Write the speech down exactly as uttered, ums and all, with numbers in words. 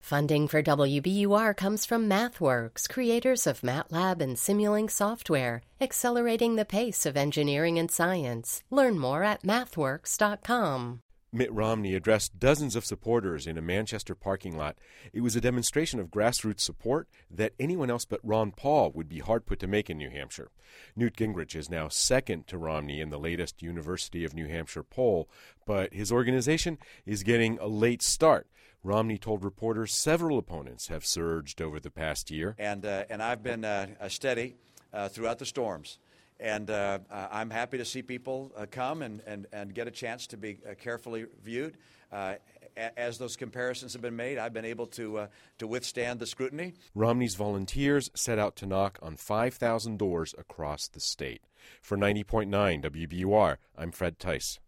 Funding for W B U R comes from MathWorks, creators of MATLAB and Simulink software, accelerating the pace of engineering and science. Learn more at mathworks dot com. Mitt Romney addressed dozens of supporters in a Manchester parking lot. It was a demonstration of grassroots support that anyone else but Ron Paul would be hard put to make in New Hampshire. Newt Gingrich is now second to Romney in the latest University of New Hampshire poll, but his organization is getting a late start. Romney told reporters several opponents have surged over the past year. And, uh, and I've been uh, steady uh, throughout the storms. And uh, I'm happy to see people uh, come and, and, and get a chance to be uh, carefully viewed. Uh, as those comparisons have been made, I've been able to, uh, to withstand the scrutiny. Romney's volunteers set out to knock on five thousand doors across the state. For ninety point nine W B U R, I'm Fred Tice.